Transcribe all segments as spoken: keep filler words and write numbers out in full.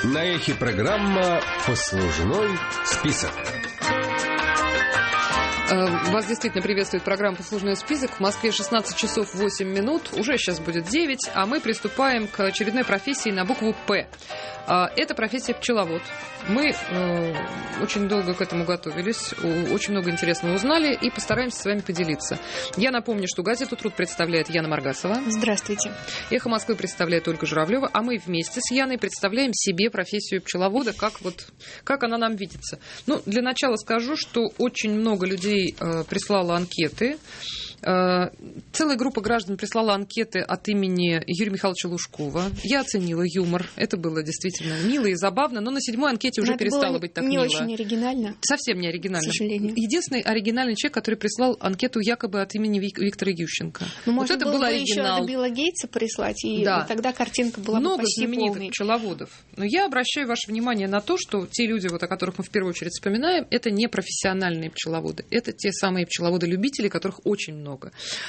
На эхе программа «Послужной список». Вас действительно приветствует программа «Послужной список». В Москве шестнадцать часов восемь минут, уже сейчас будет девять, а мы приступаем к очередной профессии на букву «П». Это профессия пчеловод. Мы э, очень долго к этому готовились, очень много интересного узнали и постараемся с вами поделиться. Я напомню, что газету «Труд» представляет Яна Маргасова. Здравствуйте. «Эхо Москвы» представляет Ольга Журавлева, а мы вместе с Яной представляем себе профессию пчеловода, как, вот, как она нам видится. Ну, для начала скажу, что очень много людей э, прислало анкеты. Целая группа граждан прислала анкеты от имени Юрия Михайловича Лужкова. Я оценила юмор. Это было действительно мило и забавно, но на седьмой анкете уже перестало быть так не мило. Не очень оригинально. Совсем не оригинально. К сожалению. Единственный оригинальный человек, который прислал анкету якобы от имени Виктора Ющенко. Ну, вот может, это было был бы оригинал. еще от Билла Гейтса прислать, и да. тогда картинка была Много бы почти знаменитых полной. Пчеловодов. Но я обращаю ваше внимание на то, что те люди, вот, о которых мы в первую очередь вспоминаем, это не профессиональные пчеловоды. Это те самые пчеловоды-любители, которых очень много.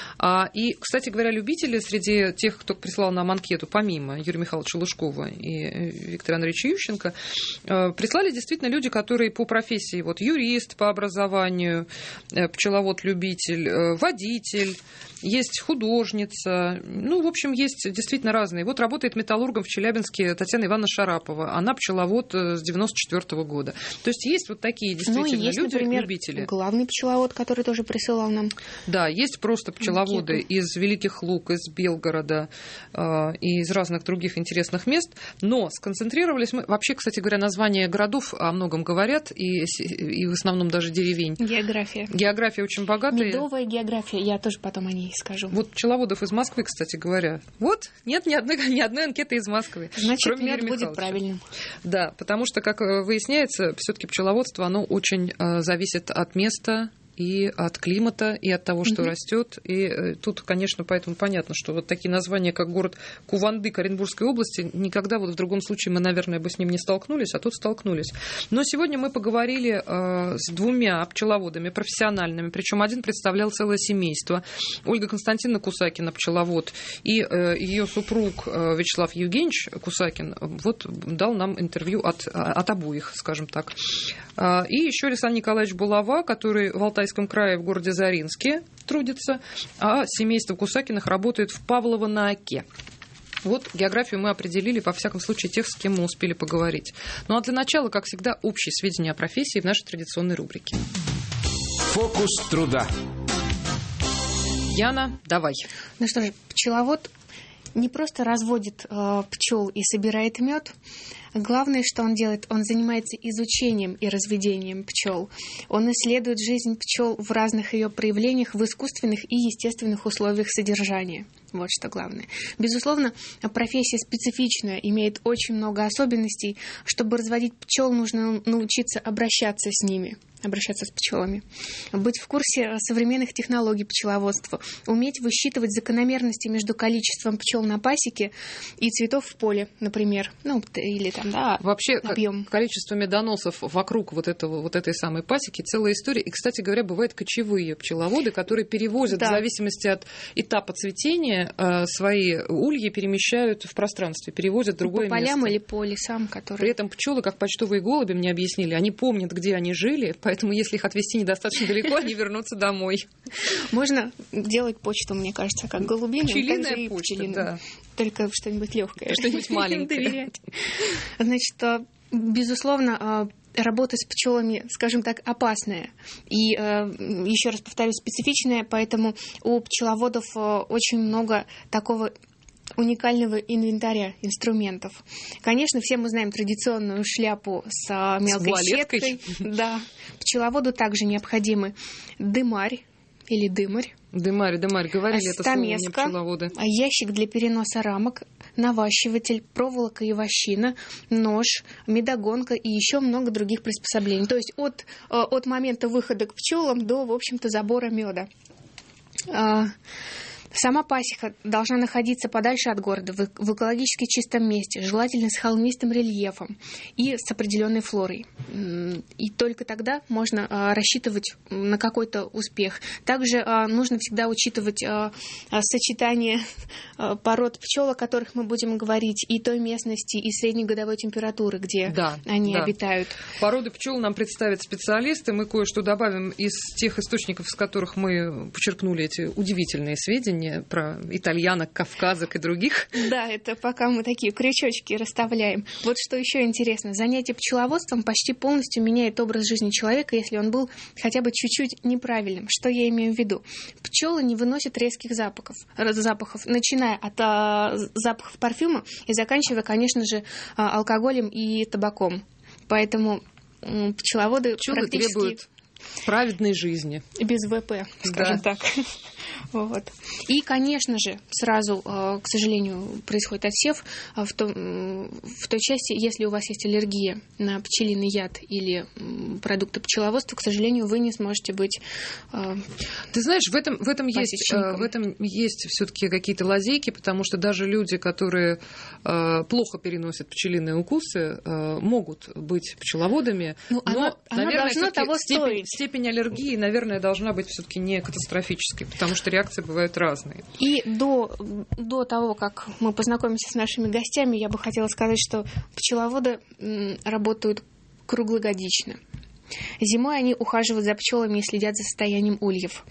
И, кстати говоря, любители среди тех, кто прислал нам анкету, помимо Юрия Михайловича Лужкова и Виктора Андреевича Ющенко, прислали действительно люди, которые по профессии, вот юрист по образованию, пчеловод-любитель, водитель, есть художница, ну, в общем, есть действительно разные. Вот работает металлургом в Челябинске Татьяна Ивановна Шарапова, она пчеловод с девяносто четвёртого года. То есть есть вот такие действительно ну, есть, люди, например, любители. Главный пчеловод, который тоже присылал нам. Да, есть просто пчеловоды анкету из Великих Луг, из Белгорода э, и из разных других интересных мест, но сконцентрировались мы... Вообще, кстати говоря, названия городов о многом говорят, и, и в основном даже деревень. География. География очень богатая. Медовая география, я тоже потом о ней скажу. Вот пчеловодов из Москвы, кстати говоря. Вот, нет ни одной, ни одной анкеты из Москвы. Значит, мед будет правильным. Да, потому что, как выясняется, все-таки пчеловодство, оно очень э, зависит от места, и от климата, и от того, что mm-hmm. растет. И тут, конечно, поэтому понятно, что вот такие названия, как город Кувандык Оренбургской области, никогда вот в другом случае мы, наверное, бы с ним не столкнулись, а тут столкнулись. Но сегодня мы поговорили э, с двумя пчеловодами профессиональными, причем один представлял целое семейство. Ольга Константиновна Кусакина, пчеловод, и э, ее супруг э, Вячеслав Евгеньевич Кусакин вот дал нам интервью от, от обоих, скажем так. Э, и еще Александр Николаевич Булава, который в Алтайском крае в городе Заринске трудится, а семейство Кусакиных работает в Павлово-на-Оке. Вот географию мы определили, во всяком случае, тех, с кем мы успели поговорить. Ну а для начала, как всегда, общие сведения о профессии в нашей традиционной рубрике. Фокус труда. Яна, давай. Ну что же, пчеловод не просто разводит э, пчел и собирает мед. Главное, что он делает, он занимается изучением и разведением пчел. Он исследует жизнь пчел в разных ее проявлениях, в искусственных и естественных условиях содержания. Вот что главное. Безусловно, профессия специфичная, имеет очень много особенностей. Чтобы разводить пчел, нужно научиться обращаться с ними, обращаться с пчелами, быть в курсе современных технологий пчеловодства, уметь высчитывать закономерности между количеством пчел на пасеке и цветов в поле, например, ну или там, да, вообще объем. Количество медоносов вокруг вот этого, вот этой самой пасеки целая история. И, кстати говоря, бывают кочевые пчеловоды, которые перевозят да. в зависимости от этапа цветения свои ульи перемещают в пространстве, перевозят в другое место. По полям место. или по лесам, которые... При этом пчелы, как почтовые голуби, мне объяснили, они помнят, где они жили, поэтому если их отвезти недостаточно далеко, они вернутся домой. Можно делать почту, мне кажется, как голубиную, пчелиная и почта, пчелиную. Да. Только что-нибудь легкое. Что-нибудь маленькое. Значит, безусловно, работа с пчелами, скажем так, опасная. И, еще раз повторюсь, специфичная, поэтому у пчеловодов очень много такого уникального инвентаря, инструментов. Конечно, все мы знаем традиционную шляпу с мелкой с сеткой. Да. Пчеловоду также необходимы дымарь или дымарь. Дымарь, дымарь, говорили это слово мне стамеска, пчеловоды. Ящик для переноса рамок, наващиватель, проволока и вощина, нож, медогонка и еще много других приспособлений. То есть от, от момента выхода к пчелам до, в общем-то, забора меда. Сама пасека должна находиться подальше от города, в экологически чистом месте, желательно с холмистым рельефом и с определенной флорой. И только тогда можно рассчитывать на какой-то успех. Также нужно всегда учитывать сочетание пород пчел, о которых мы будем говорить, и той местности, и среднегодовой температуры, где да, они да. обитают. Породы пчел нам представят специалисты. Мы кое-что добавим из тех источников, с которых мы подчеркнули эти удивительные сведения про итальянок, кавказок и других. Да, это пока мы такие крючочки расставляем. Вот что еще интересно. Занятие пчеловодством почти полностью меняет образ жизни человека, если он был хотя бы чуть-чуть неправильным. Что я имею в виду? Пчелы не выносят резких запахов, запахов начиная от а, запахов парфюма и заканчивая, конечно же, а, алкоголем и табаком. Поэтому м, пчеловоды Пчелы практически... требуют праведной жизни. Без ВП, скажем да. так. Вот. И, конечно же, сразу, к сожалению, происходит отсев в, том, в той части, если у вас есть аллергия на пчелиный яд или продукты пчеловодства, к сожалению, вы не сможете быть Ты знаешь, в этом, в этом есть, в этом есть все-таки какие-то лазейки, потому что даже люди, которые плохо переносят пчелиные укусы, могут быть пчеловодами, ну, но, оно, наверное, оно того степень, степень аллергии, наверное, должна быть все-таки не катастрофической, потому что реакции бывают разные. И до, до того, как мы познакомимся с нашими гостями, я бы хотела сказать, что пчеловоды работают круглогодично. Зимой они ухаживают за пчелами и следят за состоянием ульев.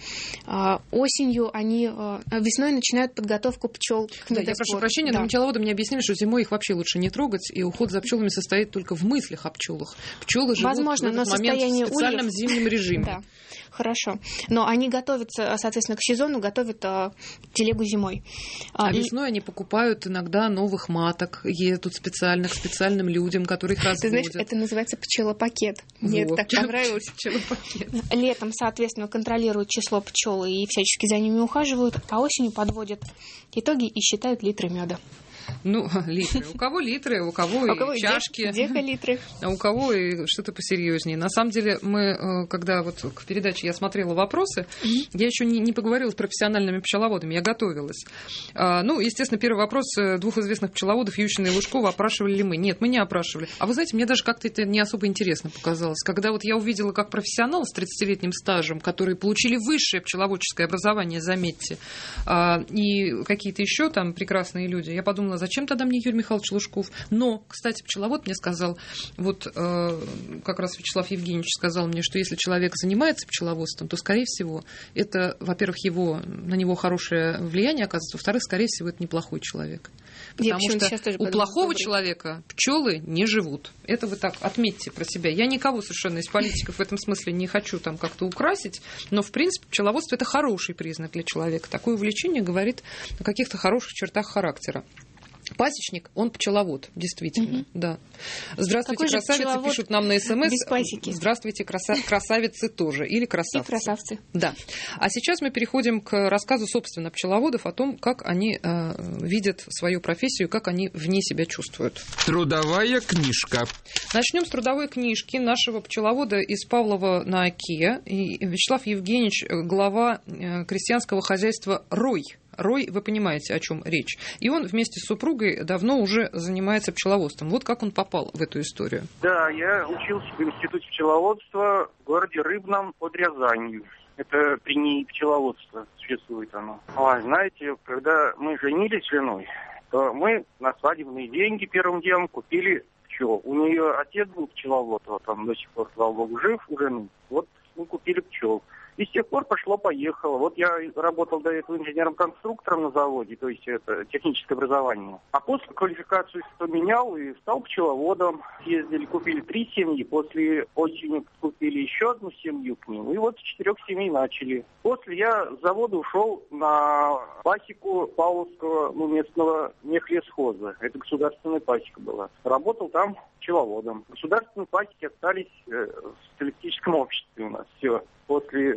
Осенью они, весной начинают подготовку пчел к медосбору. Да, я прошу прощения, да. но пчеловоды мне объяснили, что зимой их вообще лучше не трогать, и уход за пчелами состоит только в мыслях о пчелах. Пчелы живут Возможно, в этот момент в специальном ульев... зимнем режиме. Да. Хорошо. Но они готовятся, соответственно, к сезону, готовят а, телегу зимой. А, а весной и... они покупают иногда новых маток, едут специально к специальным людям, которые их разводят. Ты знаешь, это называется пчелопакет. Мне вот. это так понравилось. Пчелопакет. Летом, соответственно, контролируют число пчел и всячески за ними ухаживают, а осенью подводят итоги и считают литры меда. Ну, литры. У кого литры, у кого и чашки. Декалитры. А у кого и что-то посерьезнее. На самом деле, мы, когда вот к передаче я смотрела вопросы, mm-hmm. я еще не, не поговорила с профессиональными пчеловодами, я готовилась. А, ну, естественно, первый вопрос двух известных пчеловодов, Ющина и Лужкова, опрашивали ли мы? Нет, мы не опрашивали. А вы знаете, мне даже как-то это не особо интересно показалось. Когда вот я увидела, как профессионал с тридцатилетним стажем, которые получили высшее пчеловодческое образование, заметьте, а, и какие-то еще там прекрасные люди, я подумала, зачем тогда мне Юрий Михайлович Лужков? Но, кстати, пчеловод мне сказал, вот э, как раз Вячеслав Евгеньевич сказал мне, что если человек занимается пчеловодством, то, скорее всего, это, во-первых, его, на него хорошее влияние оказывается, во-вторых, скорее всего, это неплохой человек. Потому что у плохого говорить. человека пчелы не живут. Это вы так отметьте про себя. Я никого совершенно из политиков в этом смысле не хочу там как-то украсить, но, в принципе, пчеловодство – это хороший признак для человека. Такое увлечение говорит о каких-то хороших чертах характера. Пасечник, он пчеловод, действительно, угу. да. Здравствуйте, Какой красавицы, пишут нам на СМС. Без пасеки. Здравствуйте, краса... красавицы тоже, или красавцы. И красавцы. Да. А сейчас мы переходим к рассказу, собственно, пчеловодов о том, как они э, видят свою профессию, как они в ней себя чувствуют. Трудовая книжка. Начнем с трудовой книжки нашего пчеловода из Павлова на Оке. И Вячеслав Евгеньевич, глава крестьянского хозяйства «Рой». Рой, вы понимаете, о чем речь. И он вместе с супругой давно уже занимается пчеловодством. Вот как он попал в эту историю. Да, я учился в институте пчеловодства в городе Рыбном под Рязанью. Это при ней пчеловодство существует оно. А, знаете, когда мы женились с женой, то мы на свадебные деньги первым делом купили пчел. У нее отец был пчеловод, вот он до сих пор, слава богу, жив у жены. Вот мы купили пчел. И с тех пор пошло-поехало. Вот я работал до этого инженером-конструктором на заводе, то есть это техническое образование. А после квалификацию поменял и стал пчеловодом. Ездили, купили три семьи, после осени купили еще одну семью к ним. И вот с четырех семей начали. После я с завода ушел на пасеку Павловского, ну, местного мехлесхоза. Это государственная пасека была. Работал там пчеловодом. Государственные пасеки остались э, в социалистическом обществе у нас. Все. После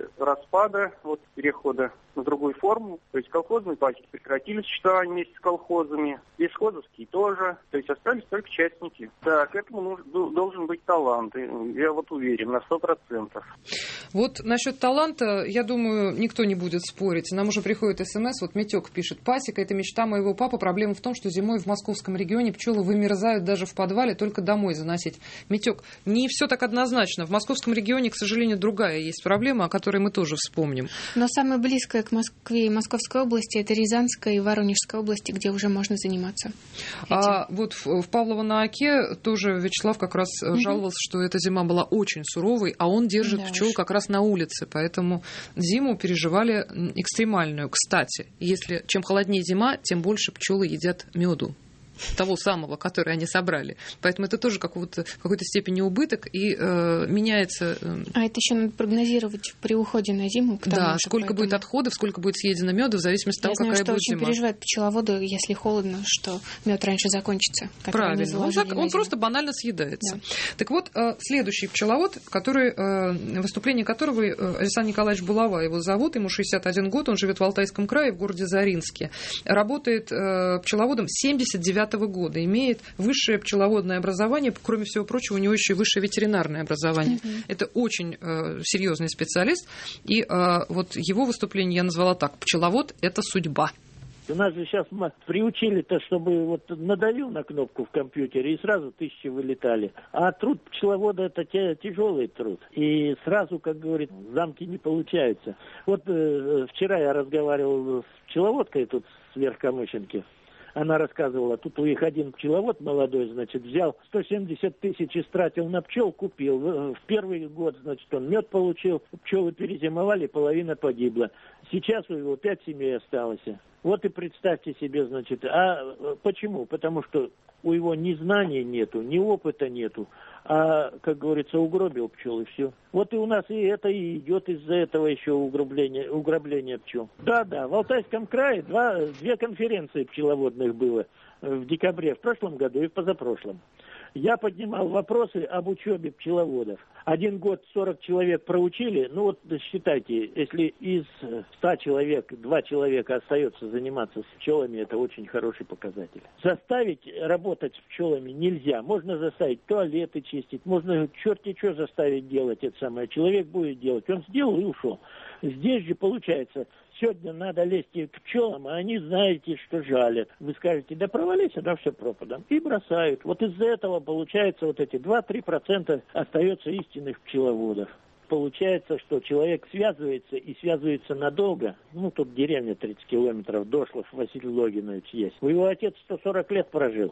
после распада, вот перехода на другую форму, то есть колхозные пасеки прекратили существование вместе с колхозами, лесхозовские тоже, то есть остались только частники. Да, к этому нужен, должен быть талант, я вот уверен, на сто процентов. Вот насчет таланта, я думаю, никто не будет спорить. Нам уже приходит смс, вот Митек пишет: пасека — это мечта моего папы, проблема в том, что зимой в московском регионе пчелы вымерзают даже в подвале, только домой заносить. Митек, не все так однозначно. В московском регионе, к сожалению, другая есть проблема, о которой мы тоже вспомним. Но самое близкое к Москве и Московской области — это Рязанская и Воронежская области, где уже можно заниматься этим. А вот в, в Павлово-на-Оке тоже Вячеслав как раз mm-hmm. жаловался, что эта зима была очень суровой, а он держит да пчел уж. как раз на улице, поэтому зиму переживали экстремальную. Кстати, если чем холоднее зима, тем больше пчелы едят меду. Того самого, который они собрали. Поэтому это тоже какого-то, в какой-то степени убыток и э, меняется... Э... А это еще надо прогнозировать при уходе на зиму. Да, же, сколько поэтому... будет отходов, сколько будет съедено меда, в зависимости от того, знаю, какая будет зима. Я знаю, что очень переживают пчеловоды, если холодно, что мед раньше закончится. Правильно, он, зак... он просто банально съедается. Да. Так вот, э, следующий пчеловод, который, э, выступление которого э, Александр Николаевич Булава, его зовут, ему шестьдесят один год, он живет в Алтайском крае, в городе Заринске. Работает э, пчеловодом с семьдесят девятого года. Имеет высшее пчеловодное образование, кроме всего прочего, у него еще и высшее ветеринарное образование. Mm-hmm. Это очень э, серьезный специалист, и э, вот его выступление я назвала так: пчеловод — это судьба. У нас же сейчас приучили-то, чтобы вот надавил на кнопку в компьютере, и сразу тысячи вылетали. А труд пчеловода — это тяжелый труд. И сразу, как говорит, замки не получаются. Вот э, вчера я разговаривал с пчеловодкой тут с Верхкамышинки. Она рассказывала, тут у них один пчеловод молодой, значит, взял сто семьдесят тысяч, истратил на пчел, купил. В первый год, значит, он мед получил, пчелы перезимовали, половина погибла. Сейчас у него пять семей осталось. Вот и представьте себе, значит, а почему? Потому что у его ни знаний нету, ни опыта нету, а, как говорится, угробил пчел, и все. Вот и у нас и это и идет из-за этого еще угробление, угробление пчел. Да-да, в Алтайском крае два, две конференции пчеловодных было в декабре в прошлом году и в позапрошлом. Я поднимал вопросы об учебе пчеловодов. Один год сорок человек проучили. Ну вот считайте, если из ста человек два человека остается заниматься с пчелами, это очень хороший показатель. Заставить работать с пчелами нельзя. Можно заставить туалеты чистить, можно черти что заставить делать это самое. Человек будет делать. Он сделал и ушел. Здесь же получается... Сегодня надо лезть к пчелам, а они, знаете, что жалят. Вы скажете, да провались, да все пропадом. И бросают. Вот из-за этого получается вот эти два-три процента остается истинных пчеловодов. Получается, что человек связывается и связывается надолго. Ну, тут деревня тридцать километров, Дошлов, Василий Логинович есть. Его отец сто сорок лет прожил.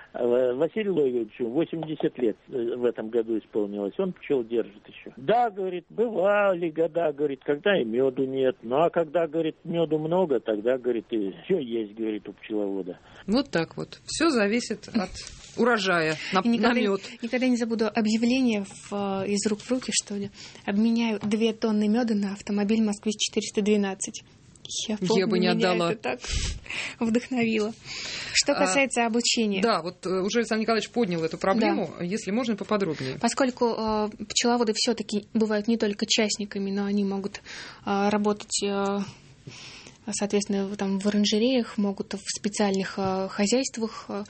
Василию Львовичу восемьдесят лет в этом году исполнилось, он пчел держит еще. Да, говорит, бывали года, говорит, когда и меду нет. Ну, а когда, говорит, меду много, тогда, говорит, и все есть, говорит, у пчеловода. Вот так вот. Все зависит от урожая на, никогда, на мед. Никогда не забуду объявление в, из рук в руки, что ли. Обменяю две тонны меда на автомобиль «Москвич четыреста двенадцать». Я, помню, я бы не меня отдала. Это так вдохновило. Что касается а, обучения. Да, вот уже Александр Николаевич поднял эту проблему, да. Если можно, поподробнее. Поскольку э, пчеловоды все-таки бывают не только частниками, но они могут э, работать, э, соответственно, там, в оранжереях, могут в специальных э, хозяйствах, э,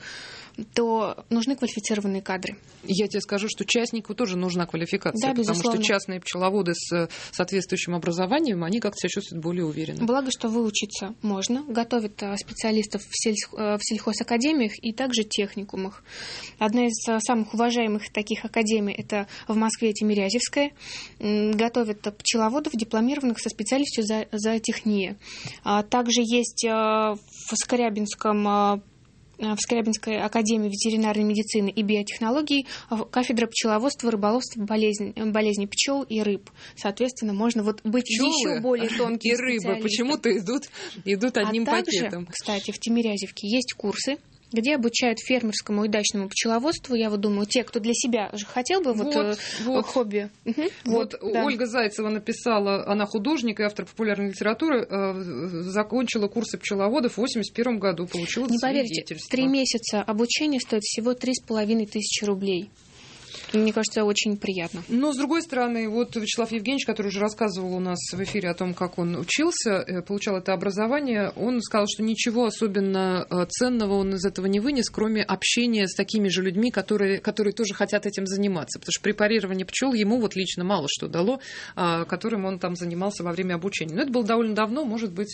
то нужны квалифицированные кадры. Я тебе скажу, что частнику тоже нужна квалификация, да, потому что частные пчеловоды с соответствующим образованием, они как-то себя чувствуют более уверенно. Благо, что выучиться можно. Готовят специалистов в, сельс... в сельхозакадемиях и также техникумах. Одна из самых уважаемых таких академий – это в Москве Тимирязевская. Готовят пчеловодов, дипломированных со специальностью за, за техния. Также есть в Скрябинском в Скрябинской академии ветеринарной медицины и биотехнологий кафедра пчеловодства, рыболовства, болезни, болезни пчел и рыб. Соответственно, можно вот быть Пчелы еще более тонким и рыбы почему-то идут, идут одним а также, пакетом. Кстати, в Тимирязевке есть курсы, где обучают фермерскому и дачному пчеловодству. Я вот думаю, те, кто для себя же хотел бы вот, вот, вот хобби. Угу. Вот, вот да. Ольга Зайцева написала, она художник и автор популярной литературы, э, закончила курсы пчеловодов в восемьдесят первом году, получила Не свидетельство. Поверьте, три месяца обучения стоит всего три с половиной тысячи рублей. Мне кажется, очень приятно. Но, с другой стороны, вот Вячеслав Евгеньевич, который уже рассказывал у нас в эфире о том, как он учился, получал это образование, он сказал, что ничего особенно ценного он из этого не вынес, кроме общения с такими же людьми, которые, которые тоже хотят этим заниматься. Потому что препарирование пчел ему вот лично мало что дало, которым он там занимался во время обучения. Но это было довольно давно, может быть,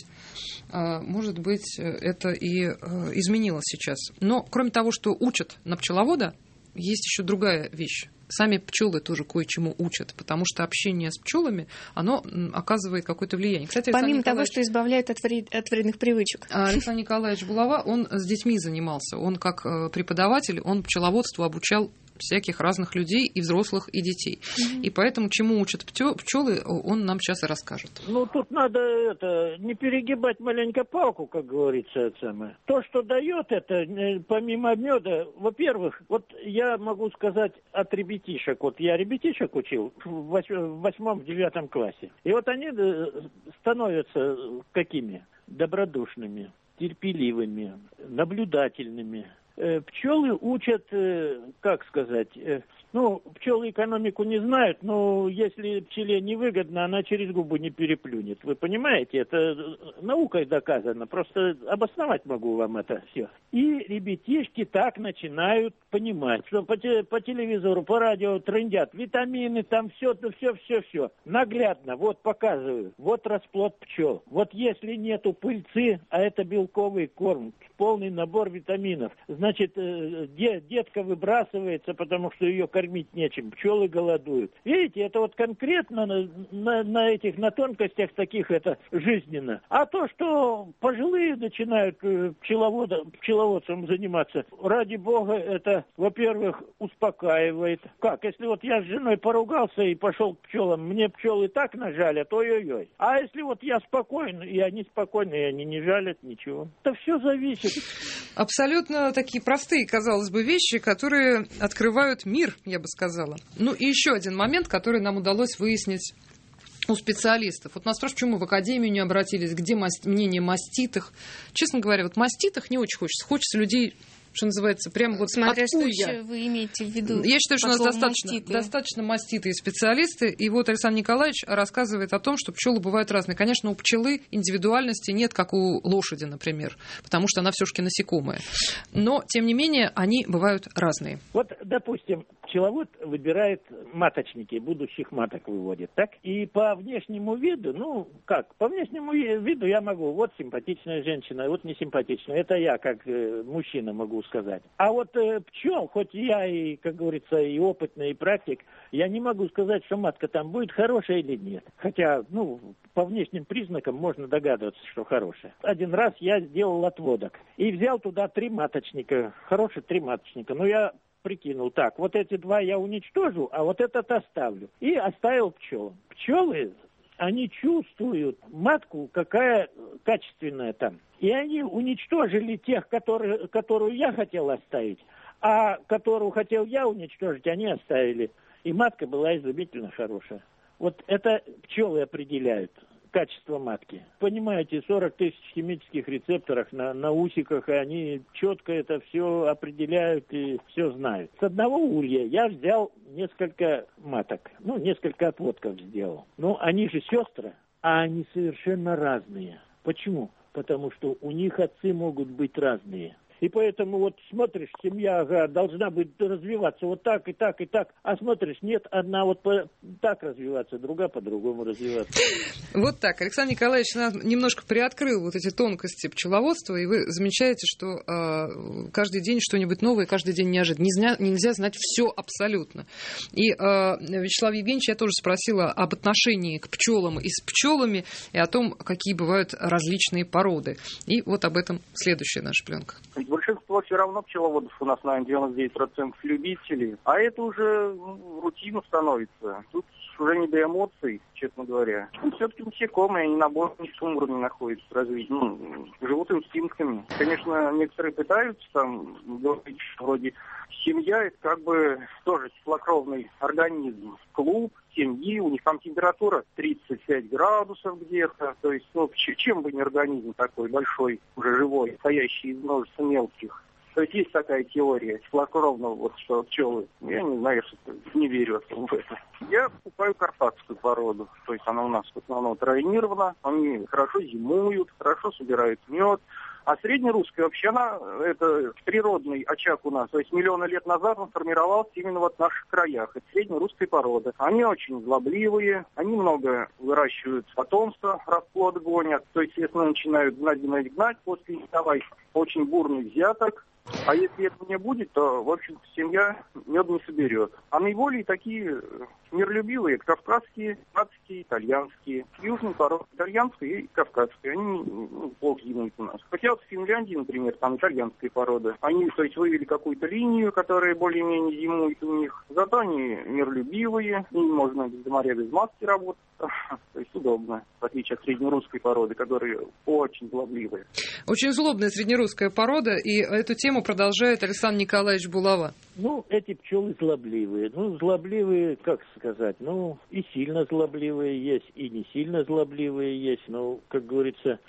может быть, это и изменилось сейчас. Но кроме того, что учат на пчеловода, есть еще другая вещь. Сами пчелы тоже кое-чему учат, потому что общение с пчелами, оно оказывает какое-то влияние. Кстати, помимо того, что избавляет от, вред... от вредных привычек. Александр Николаевич Булава, он с детьми занимался. Он как преподаватель, он пчеловодству обучал всяких разных людей, и взрослых, и детей. Mm-hmm. И поэтому, чему учат пчелы, он нам сейчас и расскажет. Ну, тут надо это, не перегибать маленько палку, как говорится, это самое. То, что дает это, помимо меда, во-первых, вот я могу сказать от ребятишек. Вот я ребятишек учил в восьмом, в девятом классе. И вот они становятся какими? Добродушными, терпеливыми, наблюдательными. Пчелы учат, как сказать, ну, пчелы экономику не знают, но если пчеле невыгодно, она через губу не переплюнет. Вы понимаете, это наукой доказано, просто обосновать могу вам это все. И ребятишки так начинают понимать, что по, те, по телевизору, по радио трындят витамины, там все, все, все, все. Наглядно, вот показываю, вот расплод пчел. Вот если нету пыльцы, а это белковый корм, полный набор витаминов, значит, детка выбрасывается, потому что ее кормить нечем, пчелы голодуют. Видите, это вот конкретно на, на, на этих, на тонкостях таких это жизненно. А то, что пожилые начинают пчеловода, пчеловодством заниматься, ради бога, это, во-первых, успокаивает. Как, если вот я с женой поругался и пошел к пчелам, мне пчелы так нажалят, ой-ой-ой. А если вот я спокоен, и они спокойны, и они не жалят, ничего. Это все зависит. Абсолютно такие простые, казалось бы, вещи, которые открывают мир, я бы сказала. Ну и еще один момент, который нам удалось выяснить у специалистов. Вот нас спрашивают, почему мы в академию не обратились, где маст... мнение маститых. Честно говоря, вот маститых не очень хочется. Хочется людей, что называется, прямо вот смотря от что уя. еще вы имеете в виду. Я считаю, что у нас достаточно маститые. достаточно маститые специалисты. И вот Александр Николаевич рассказывает о том, что пчелы бывают разные. Конечно, у пчелы индивидуальности нет, как у лошади, например, потому что она все-таки насекомая. Но, тем не менее, они бывают разные. Вот, допустим, пчеловод выбирает маточники, будущих маток выводит, так? И по внешнему виду, ну, как, по внешнему виду я могу, вот симпатичная женщина, вот несимпатичная. Это я, как э, мужчина, могу сказать. А вот э, пчел, хоть я и, как говорится, и опытный, и практик, я не могу сказать, что матка там будет хорошая или нет. Хотя, ну, по внешним признакам можно догадываться, что хорошая. Один раз я сделал отводок и взял туда три маточника, хороших три маточника. Но я прикинул, так, вот эти два я уничтожу, а вот этот оставлю. И оставил пчел. Пчелы, они чувствуют матку, какая качественная там. И они уничтожили тех, которые, которую я хотел оставить, а которую хотел я уничтожить, они оставили. И матка была изумительно хорошая. Вот это пчелы определяют качество матки. Понимаете, сорок тысяч химических рецепторов на, на усиках, и они четко это все определяют и все знают. С одного улья я взял несколько маток, ну, несколько отводков сделал. Ну, они же сестры, а они совершенно разные. Почему? Потому что у них отцы могут быть разные. И поэтому вот смотришь, семья ага, должна быть развиваться вот так и так и так, а смотришь, нет, одна вот по, так развиваться, другая по-другому развиваться. Вот так. Александр Николаевич немножко приоткрыл вот эти тонкости пчеловодства, и вы замечаете, что э, каждый день что-нибудь новое, каждый день неожиданно. Нельзя, нельзя знать все абсолютно. И э, Вячеслав Евгеньевич, я тоже спросила об отношении к пчелам и с пчелами, и о том, какие бывают различные породы. И вот об этом следующая наша пленка. Большинство все равно пчеловодов у нас, наверное, девяносто девять процентов любителей. А это уже ну, рутина становится. Тут уже не до эмоций, честно говоря. Ну, все-таки насекомые, они на низком уровне находятся в развитии. Ну, живут инстинктами. Конечно, некоторые пытаются там говорить, что вроде семья, это как бы тоже теплокровный организм. Клуб семьи, у них там температура тридцать пять градусов где-то. То есть, ну, чем бы не организм такой большой, уже живой, состоящий из множества мелких То есть есть такая теория, хладнокровно, вот что пчелы. Я не знаю, что не верю в это. Я покупаю карпатскую породу. То есть она у нас в основном тройнирована. Они хорошо зимуют, хорошо собирают мед. А среднерусская вообще, она, это природный очаг у нас. То есть миллионы лет назад он формировался именно вот в наших краях. Это среднерусская порода. Они очень злобливые, они много выращивают потомства, расплод гонят. То есть, если начинают гнать, гнать, гнать, после давай очень бурный взяток. А если этого не будет, то, в общем, семья мед не соберет. А наиболее такие миролюбивые кавказские, канадские, итальянские. Южные породы итальянская и кавказская. Они ну, плохо зимуют у нас. Хотя вот в Финляндии, например, там итальянская порода. Они, то есть, вывели какую-то линию, которая более-менее зимует у них. Зато они миролюбивые. И можно без моря, без маски работать. То есть удобно, в отличие от среднерусской породы, которая очень злобливая. Очень злобная среднерусская порода, и эту тему продолжает Александр Николаевич Булава. Ну, эти пчелы злобливые. Ну, злобливые, как сказать, ну, и сильно злобливые есть, и не сильно злобливые есть. Ну, как говорится,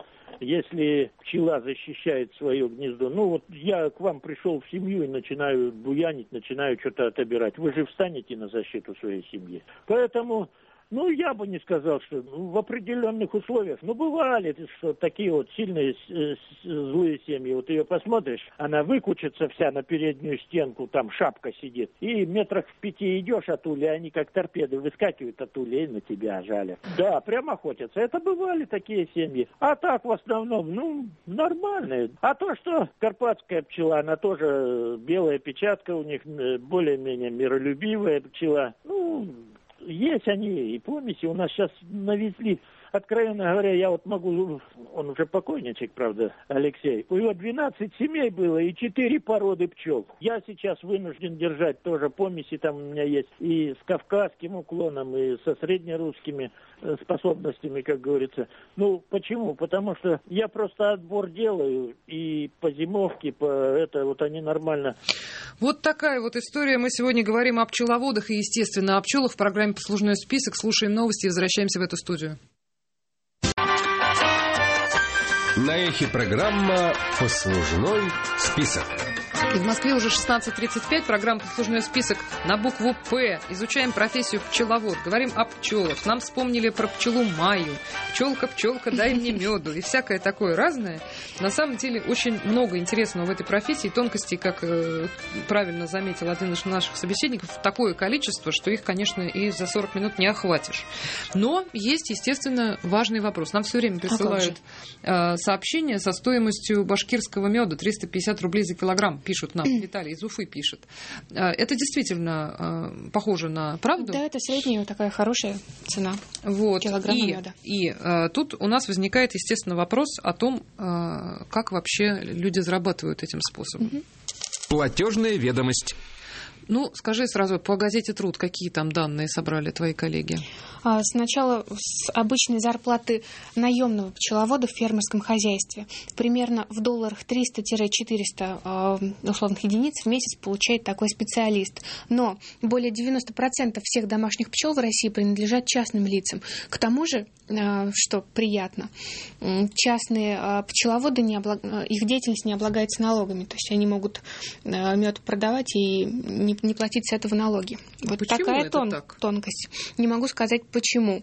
если пчела защищает свое гнездо, ну, вот я к вам пришел в семью и начинаю буянить, начинаю что-то отобирать. Вы же встанете на защиту своей семьи. Поэтому... Ну, я бы не сказал, что ну, в определенных условиях, ну, бывали что такие вот сильные э, злые семьи. Вот ее посмотришь, она выкучится вся на переднюю стенку, там шапка сидит. И метрах в пяти идешь от ули, они как торпеды выскакивают от улей на тебя жалят. Да, прям охотятся. Это бывали такие семьи. А так в основном, ну, нормальные. А то, что карпатская пчела, она тоже белая печатка у них, более-менее миролюбивая пчела. Ну... Есть они и помеси. У нас сейчас навезли, откровенно говоря, я вот могу, он уже покойничек, правда, Алексей. У него двенадцать семей было и четыре породы пчел. Я сейчас вынужден держать тоже помеси, там у меня есть и с кавказским уклоном, и со среднерусскими способностями, как говорится. Ну, почему? Потому что я просто отбор делаю, и по зимовке, по это, вот они нормально. Вот такая вот история. Мы сегодня говорим о пчеловодах и, естественно, о пчелах в программе «Послужной список». Слушаем новости и возвращаемся в эту студию. На эхе программа «Послужной список». И в Москве уже шестнадцать тридцать пять. Программа «Послужной список» на букву «П». Изучаем профессию пчеловод. Говорим о пчелах. Нам вспомнили про пчелу Майю. Пчелка, пчелка, дай мне меду. И всякое такое разное. На самом деле очень много интересного в этой профессии. Тонкостей, как э, правильно заметил один из наших собеседников, такое количество, что их, конечно, и за сорок минут не охватишь. Но есть, естественно, важный вопрос. Нам все время присылают э, сообщения со стоимостью башкирского меда триста пятьдесят рублей за килограмм. Пишут нам, Виталий из Уфы пишет. Это действительно э, похоже на правду? Да, это средняя такая хорошая цена вот. килограмма и, меда. И э, тут у нас возникает, естественно, вопрос о том, э, как вообще люди зарабатывают этим способом. Угу. Платежная ведомость. Ну, скажи сразу, по газете «Труд» какие там данные собрали твои коллеги? Сначала с обычной зарплаты наемного пчеловода в фермерском хозяйстве примерно в долларах триста-четыреста условных единиц в месяц получает такой специалист. Но более девяносто процентов всех домашних пчел в России принадлежат частным лицам. К тому же, что приятно, частные пчеловоды, не облаг... их деятельность не облагается налогами. То есть они могут мед продавать и не, не платить с этого налоги. Вот почему такая это тон... так? тонкость. Не могу сказать, почему.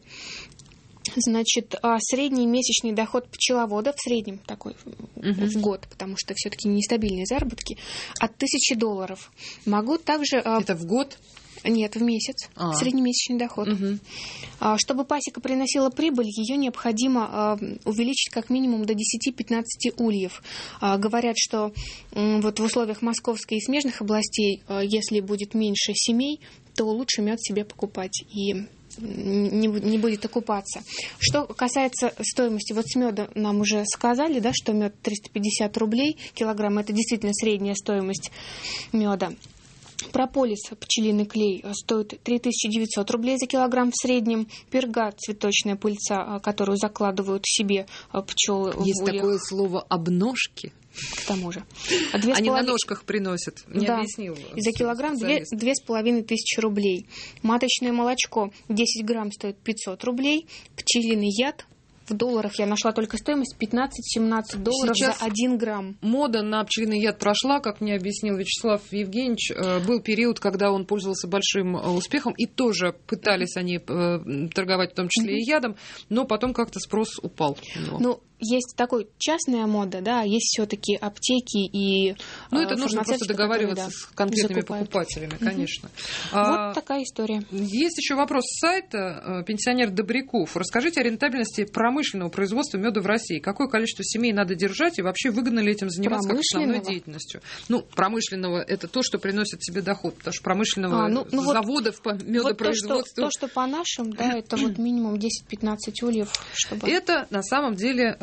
Значит, средний месячный доход пчеловода, в среднем такой uh-huh. в год, потому что все-таки нестабильные заработки, от тысячи долларов. Могу также... Это в год? Нет, в месяц. А. Среднемесячный доход. Угу. Чтобы пасека приносила прибыль, ее необходимо увеличить как минимум до десять-пятнадцать ульев. Говорят, что вот в условиях Московской и смежных областей, если будет меньше семей, то лучше мед себе покупать и не, не будет окупаться. Что касается стоимости, вот с меда нам уже сказали, да, что мед триста пятьдесят рублей килограмм, это действительно средняя стоимость меда. Прополис, пчелиный клей, стоит три тысячи девятьсот рублей за килограмм в среднем. Перга, цветочная пыльца, которую закладывают себе пчелы в ульях. Есть такое слово «обножки». К тому же. Две Они полов... на ножках приносят. Не да. объяснил. И за килограмм две с половиной тысячи рублей. Маточное молочко десять грамм стоит пятьсот рублей. Пчелиный яд в долларах я нашла только стоимость пятнадцать-семнадцать долларов Сейчас за один грамм. Мода на пчелиный яд прошла, как мне объяснил Вячеслав Евгеньевич. Был период, когда он пользовался большим успехом, и тоже пытались они торговать в том числе mm-hmm. и ядом, но потом как-то спрос упал. Ну, есть такой частная мода, да, есть все-таки аптеки и Ну, это нужно просто договариваться которые, да, с конкретными закупают. покупателями, конечно. Mm-hmm. А, вот такая история. Есть еще вопрос с сайта. Пенсионер Добряков. Расскажите о рентабельности промышленного производства меда в России. Какое количество семей надо держать и вообще выгодно ли этим заниматься как основной деятельностью? Ну, промышленного – это то, что приносит себе доход, потому что промышленного а, ну, ну заводов вот, по медопроизводству… Вот то, что, то, что по нашим, да, это вот минимум десять-пятнадцать ульев, чтобы… Это на самом деле…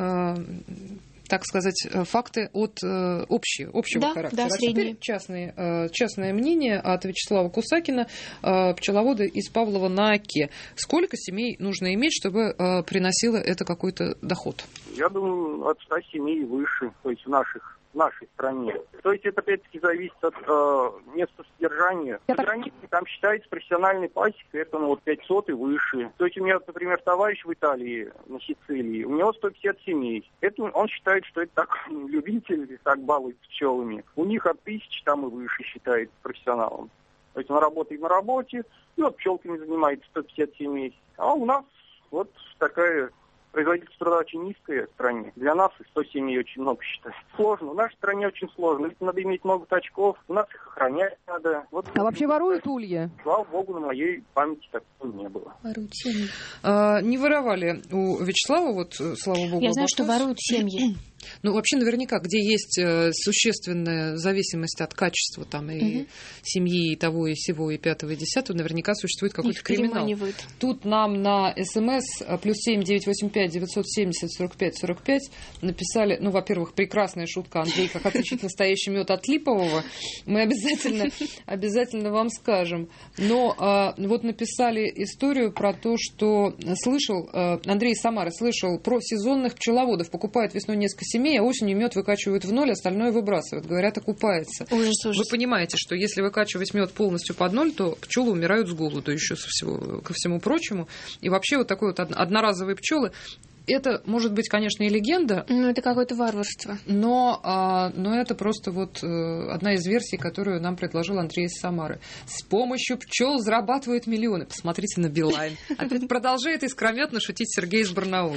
так сказать, факты от э, общего, общего да, характера. Да, а теперь частные, э, частное мнение от Вячеслава Кусакина, э, пчеловода из Павлова на Оке. Сколько семей нужно иметь, чтобы э, приносило это какой-то доход? Я думаю, от ста семей выше, то есть в наших в нашей стране. То есть это, опять-таки, зависит от э, места содержания. За границей там считается профессиональной пасекой, это ну, вот пятьсот и выше. То есть у меня, например, товарищ в Италии, на Сицилии, у него сто пятьдесят семей. Это, он считает, что это так любитель, так балует пчелами. У них от тысячи там и выше считает профессионалом. То есть он работает на работе, и вот пчелками занимается сто пятьдесят семей. А у нас вот такая... Производительность труда очень низкая в стране. Для нас и сто семей очень много считается. Сложно. В нашей стране очень сложно. Ведь надо иметь много тачков. У нас их охранять надо. Вот, а вообще воруют улья? Слава богу, на моей памяти такого не было. Воруют семьи. А, не воровали у Вячеслава, вот, слава богу. Я знаю, что воруют семьи. Ну, вообще, наверняка, где есть существенная зависимость от качества там, и угу. семьи, и того, и сего, и пятого, и десятого, наверняка существует какой-то Их криминал. Тут нам на СМС плюс семь девятьсот восемьдесят пять девятьсот семьдесят сорок пять сорок пять написали, ну, во-первых, прекрасная шутка, Андрей, как отличить настоящий мед от липового. Мы обязательно, обязательно вам скажем. Но а, вот написали историю про то, что слышал, а, Андрей из Самары слышал про сезонных пчеловодов. Покупают весной несколько семей, а осенью мед выкачивают в ноль, остальное выбрасывают. Говорят, окупается. Ужас, ужас. Вы понимаете, что если выкачивать мед полностью под ноль, то пчелы умирают с голоду еще со всего, ко всему прочему. И вообще вот такой вот одноразовые пчелы. Это может быть, конечно, и легенда. Ну, это какое-то варварство. Но, а, но это просто вот а, одна из версий, которую нам предложил Андрей из Самары. С помощью пчел зарабатывают миллионы. Посмотрите на Билайн. Опять продолжает искрометно шутить Сергей из Барнаула.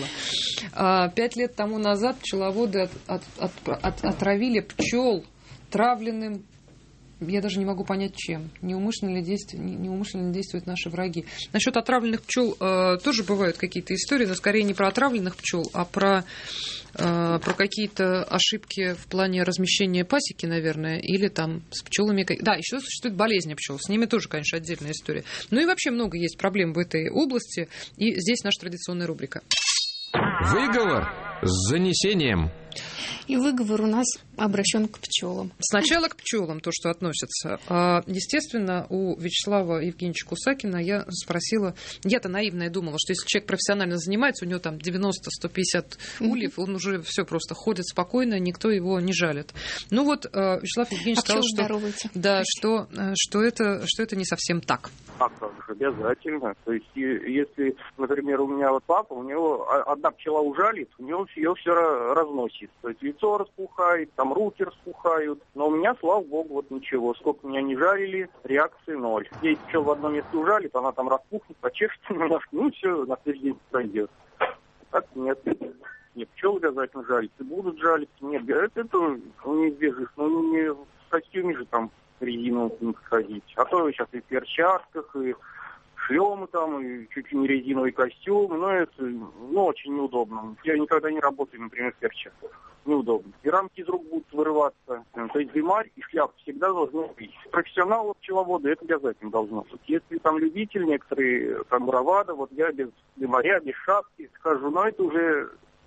А, пять лет тому назад пчеловоды от, от, от, от, отравили пчел травленным. Я даже не могу понять, чем. Неумышленно ли действуют, неумышленно ли действуют наши враги. Насчет отравленных пчел э, тоже бывают какие-то истории, но скорее не про отравленных пчел, а про, э, про какие-то ошибки в плане размещения пасеки, наверное, или там с пчелами. Да, еще существует болезнь пчел. С ними тоже, конечно, отдельная история. Ну и вообще много есть проблем в этой области. И здесь наша традиционная рубрика. Выговор с занесением. И выговор у нас обращен к пчелам. Сначала к пчелам, то, что относится. Естественно, у Вячеслава Евгеньевича Кусакина я спросила, я-то наивная думала, что если человек профессионально занимается, у него там девяносто - сто пятьдесят ульев, он уже все просто ходит спокойно, никто его не жалит. Ну вот Вячеслав Евгеньевич а сказал, что, да, что, что, это, что это не совсем так. А как же, обязательно. То есть, если, например, у меня вот папа, у него одна пчела ужалит, у него ее все разносит. То есть лицо распухает, там руки распухают. Но у меня, слава богу, вот ничего. Сколько меня не жарили, реакции ноль. Если пчел в одном месте ужалит, она там распухнет, почешется немножко, ну все, на следующий день пройдет. Так нет. Нет, пчел обязательно жалиться. Будут жалиться. Нет, это, это неизбежно. Ну, не в костюме же там резиновым ходить. А то сейчас и в перчатках, и шлемы там, и чуть ли не резиновый костюм. Но это ну, очень неудобно. Я никогда не работаю, например, в перчатках. Неудобно. И рамки из рук будут вырываться. То есть дымарь и шляпа всегда должны быть. Профессионалы пчеловода это обязательно должно быть. Если там любитель, некоторые там бравада, вот я без дымаря, без шапки скажу, но это уже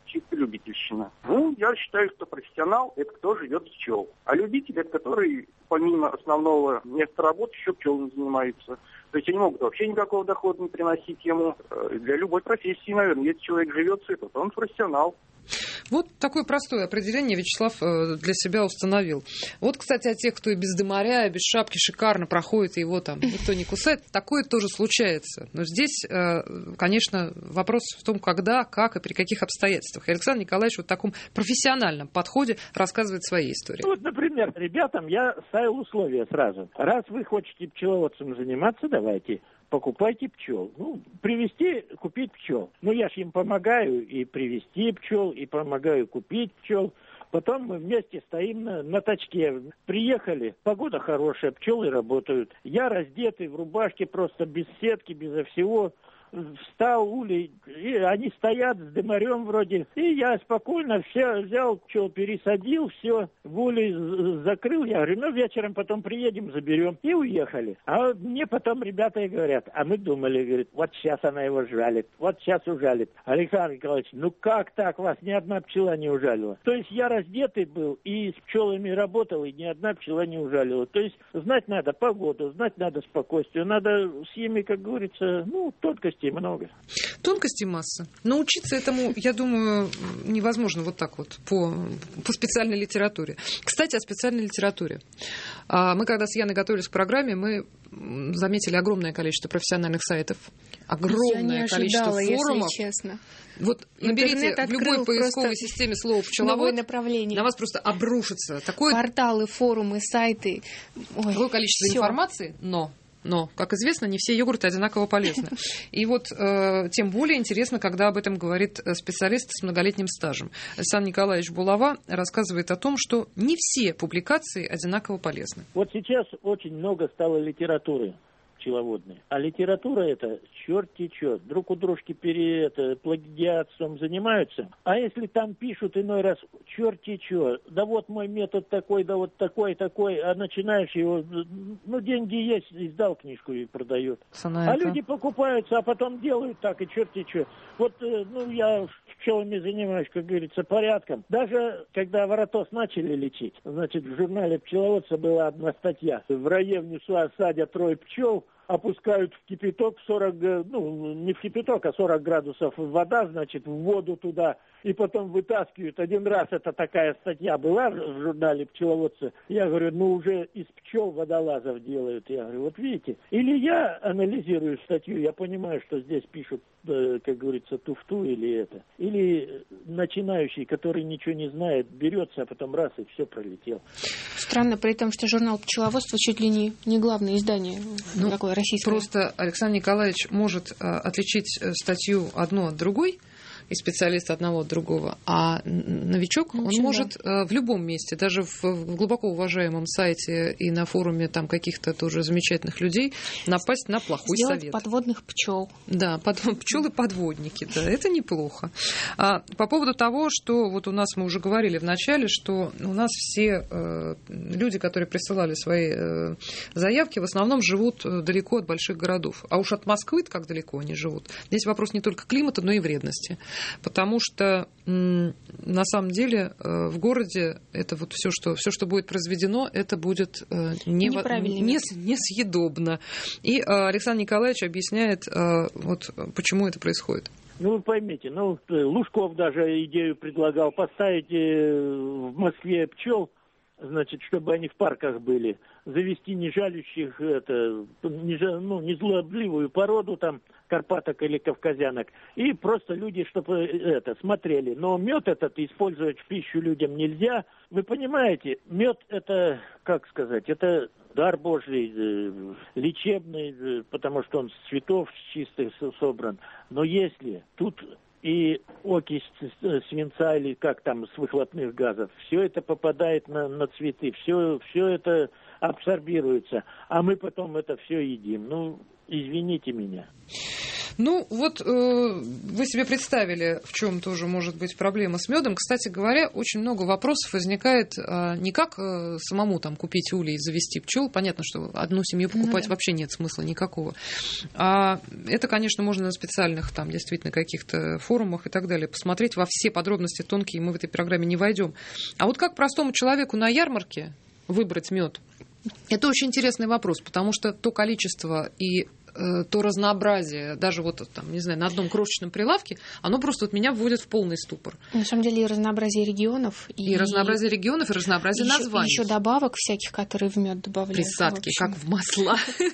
чисто любительщина. Ну, я считаю, что профессионал – это кто живет с пчел. А любитель – это который помимо основного места работы еще пчелами занимается. То есть они могут вообще никакого дохода не приносить ему. Для любой профессии, наверное, если человек живет с этого, то он профессионал. Вот такое простое определение Вячеслав для себя установил. Вот, кстати, о тех, кто и без дымаря, и без шапки шикарно проходит, и его там никто не кусает, такое тоже случается. Но здесь, конечно, вопрос в том, когда, как и при каких обстоятельствах. И Александр Николаевич вот в таком профессиональном подходе рассказывает свои истории. Вот, например, ребятам я ставил условия сразу. Раз вы хотите пчеловодством заниматься, давайте. Покупайте пчел. Ну, привезти, купить пчел. Ну, я ж им помогаю и привезти пчел, и помогаю купить пчел. Потом мы вместе стоим на, на точке. Приехали, погода хорошая, пчелы работают. Я раздетый, в рубашке, просто без сетки, безо всего. Встал, улей, и они стоят с дымарем вроде. И я спокойно все взял, пчел пересадил, все, в улей закрыл. Я говорю, ну, вечером потом приедем, заберем. И уехали. А мне потом ребята и говорят, а мы думали, говорит, вот сейчас она его жалит, вот сейчас ужалит. Александр Николаевич, ну как так, вас ни одна пчела не ужалила? То есть я раздетый был и с пчелами работал, и ни одна пчела не ужалила. То есть знать надо погоду, знать надо спокойствие, надо с ними, как говорится, ну, тонкости много. Тонкостей масса. Научиться этому, я думаю, невозможно вот так вот по, по специальной литературе. Кстати, о специальной литературе. Мы когда с Яной готовились к программе, мы заметили огромное количество профессиональных сайтов, огромное количество форумов. Если честно. Вот наберите в любой поисковой системе слово «пчеловод», на вас просто обрушится такое... Порталы, форумы, сайты. Ой, такое количество всё. Информации, но... Но, как известно, не все йогурты одинаково полезны. И вот э, тем более интересно, когда об этом говорит специалист с многолетним стажем. Александр Николаевич Булава рассказывает о том, что не все публикации одинаково полезны. Вот сейчас очень много стало литературы пчеловодной. А литература это черти чё. Друг у дружки пере, это, плагиатством занимаются. А если там пишут иной раз черти чё, да вот мой метод такой, да вот такой, такой, а начинаешь его, ну деньги есть, издал книжку и продает. Цена а это... люди покупаются, а потом делают так, и черти чё. Вот, ну я пчелами занимаюсь, как говорится, порядком. Даже когда воротос начали лечить, значит, в журнале «Пчеловодство» была одна статья. В раевницу осадят трое пчел, опускают в кипяток сорок, ну, не в кипяток, а сорок градусов вода, значит, в воду туда, и потом вытаскивают. Один раз это такая статья была в журнале «Пчеловодство». Я говорю, ну, уже из пчел водолазов делают. Я говорю, вот видите. Или я анализирую статью, я понимаю, что здесь пишут, как говорится, туфту или это. Или начинающий, который ничего не знает, берется, а потом раз, и все пролетел. Странно, при том, что журнал «Пчеловодство» чуть ли не, не главное издание ну, такое российское. Просто Александр Николаевич может а, отличить статью одну от другой, и специалист одного от другого. А новичок, ну, он может да. в любом месте, даже в, в глубоко уважаемом сайте и на форуме там каких-то тоже замечательных людей, напасть на плохой Сделать совет. Подводных пчел. Да, под, пчелы-подводники, да, это неплохо. А, по поводу того, что вот у нас мы уже говорили в начале, что у нас все э, люди, которые присылали свои э, заявки, в основном живут далеко от больших городов. А уж от Москвы как далеко они живут. Здесь вопрос не только климата, но и вредности. Потому что на самом деле в городе это вот все, что, все, что будет произведено, это будет не, не, несъедобно. И Александр Николаевич объясняет, вот, почему это происходит. Ну, вы поймите, ну, Лужков даже идею предлагал поставить в Москве пчел, значит, чтобы они в парках были, завести не жалящих, это, не, ну, не злобливую породу, там, карпаток или кавказянок, и просто люди, чтобы это, смотрели. Но мед этот использовать в пищу людям нельзя. Вы понимаете, мед это, как сказать, это дар Божий, лечебный, потому что он с цветов чистых собран. Но если тут и окись свинца или как там с выхлопных газов, все это попадает на, на цветы, все, все это абсорбируется, а мы потом это все едим. Ну, извините меня. Ну, вот э, вы себе представили, в чем тоже может быть проблема с медом. Кстати говоря, очень много вопросов возникает э, не как э, самому там купить улей и завести пчел. Понятно, что одну семью покупать ну, да. вообще нет смысла никакого. А это, конечно, можно на специальных там действительно каких-то форумах и так далее посмотреть. Во все подробности тонкие мы в этой программе не войдем. А вот как простому человеку на ярмарке выбрать мед? Это очень интересный вопрос, потому что то количество и то разнообразие, даже вот там, не знаю, на одном крошечном прилавке, оно просто вот меня вводит в полный ступор. На самом деле и разнообразие регионов. И, и разнообразие регионов, и разнообразие еще, названий. Еще добавок всяких, которые в мед добавляют. Присадки, в как в масла.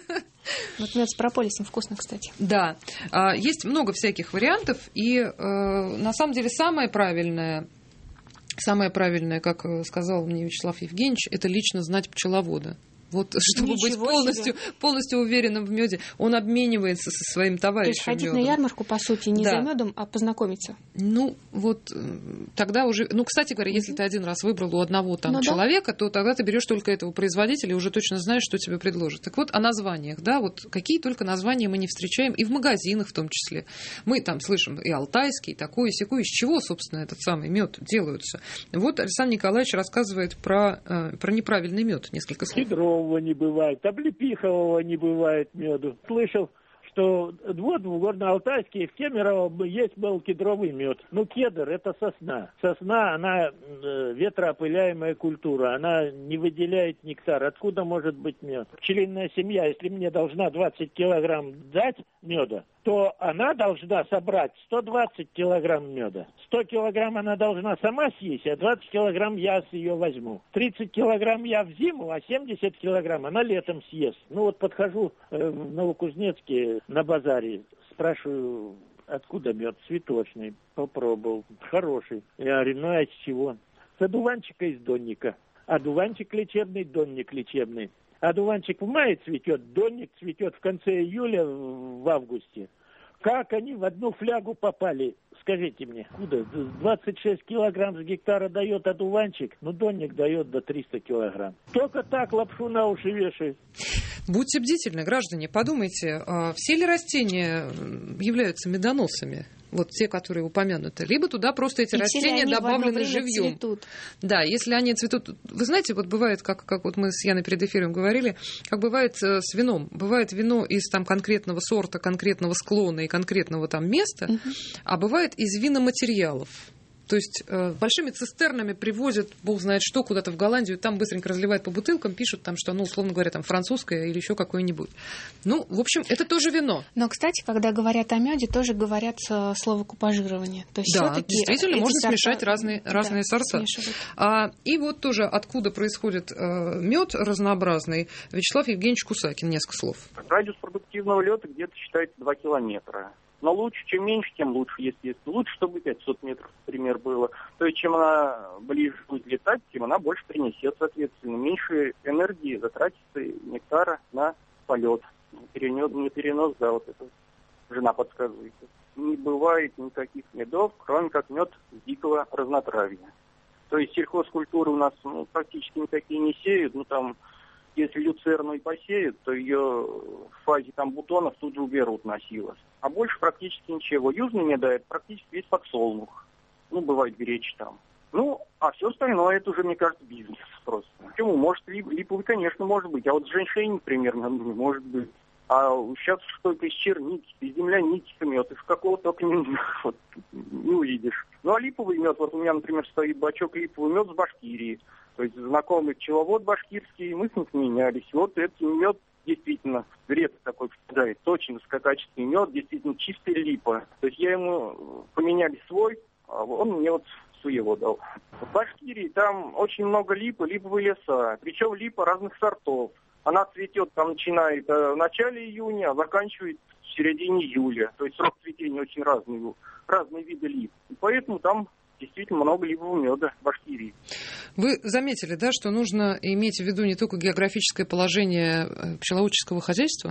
Вот мед с прополисом вкусно, кстати. Да, есть много всяких вариантов, и на самом деле самое правильное, самое правильное, как сказал мне Вячеслав Евгеньевич, это лично знать пчеловода. Вот, чтобы Ничего быть полностью, полностью уверенным в меде, он обменивается со своим товарищем. То есть ходить медом. На ярмарку, по сути, не да. за медом, а познакомиться. Ну, вот тогда уже... Ну, кстати говоря, если ты один раз выбрал у одного там ну, человека, да. то тогда ты берешь только этого производителя и уже точно знаешь, что тебе предложат. Так вот, о названиях, да, вот какие только названия мы не встречаем, и в магазинах в том числе. Мы там слышим и алтайский, и такой, и сякой. Из чего, собственно, этот самый мед делается? Вот Александр Николаевич рассказывает про, про неправильный мед. Несколько слов. Не бывает, облепихового не бывает меду. Слышал, что вот в Горно-Алтайске, в Кемерово есть был кедровый мед. Ну, кедр – это сосна. Сосна, она э, ветроопыляемая культура, она не выделяет нектар. Откуда может быть мед? Пчелиная семья, если мне должна двадцать килограмм дать меда, то она должна собрать сто двадцать килограмм меда. сто килограмм она должна сама съесть, а двадцать килограмм я с ее возьму. тридцать килограмм я в зиму, а семьдесят килограмм она летом съест. Ну вот подхожу э, в Новокузнецке на базаре, спрашиваю, откуда мед? Цветочный. Попробовал. Хороший. Я говорю, ну а из чего? С одуванчика из донника. Одуванчик лечебный, донник лечебный. Одуванчик в мае цветет, донник цветет в конце июля, в августе. Как они в одну флягу попали? Скажите мне, куда? двадцать шесть килограмм с гектара дает одуванчик, но донник дает до триста килограмм. Только так лапшу на уши вешает. Будьте бдительны, граждане, подумайте, все ли растения являются медоносами? Вот те, которые упомянуты. Либо туда просто эти и растения добавлены живьем. Цветут. Да, если они цветут. Вы знаете, вот бывает, как, как вот мы с Яной перед эфиром говорили, как бывает с вином. Бывает вино из там конкретного сорта, конкретного склона и конкретного там места, угу. а бывает из виноматериалов. То есть э, большими цистернами привозят, бог знает что, куда-то в Голландию, там быстренько разливают по бутылкам, пишут там, что, ну, условно говоря, там французское или еще какое-нибудь. Ну, в общем, это тоже вино. Но, кстати, когда говорят о меде, тоже говорят э, слово купажирование. То есть да, действительно, можно сорта... смешать разные, разные да, сорта. А, и вот тоже откуда происходит э, мед разнообразный, Вячеслав Евгеньевич Кусакин, несколько слов. Радиус продуктивного лета где-то считается два километра. Но лучше, чем меньше, тем лучше, естественно. Лучше, чтобы пятьсот метров, например, было. То есть, чем она ближе будет летать, тем она больше принесет, соответственно. Меньше энергии затратится нектара на полет. Перенос, не перенос, да, вот это жена подсказывает. Не бывает никаких медов, кроме как мед дикого разнотравья. То есть, сельхозкультуры у нас ну, практически никакие не сеют, ну там... Если люцерну и посеют, то ее в фазе там бутонов тут же уберут на силос. А больше практически ничего. Южный мед дает практически весь подсолнух. Ну, бывает гречь там. Ну, а все остальное, это уже, мне кажется, бизнес просто. Почему? Может, липовый, конечно, может быть. А вот с женьшень, примерно, не может быть. А сейчас только из черники, из земляники мед, из какого только не, вот, не увидишь. Ну, а липовый мед, вот у меня, например, стоит бачок липовый мед с Башкирии. То есть знакомый пчеловод башкирский, мы с ним менялись. Вот этот мед действительно редко такой попадает. Очень высококачественный мед, действительно чистая липа. То есть я ему поменяли свой, а он мне вот своего дал. В Башкирии там очень много липы, липовые леса. Причем липа разных сортов. Она цветет там начинает в начале июня, а заканчивает в середине июля. То есть срок цветения очень разный, разные виды лип. И поэтому там действительно много липового меда в Башкирии. Вы заметили, да, что нужно иметь в виду не только географическое положение пчеловодческого хозяйства.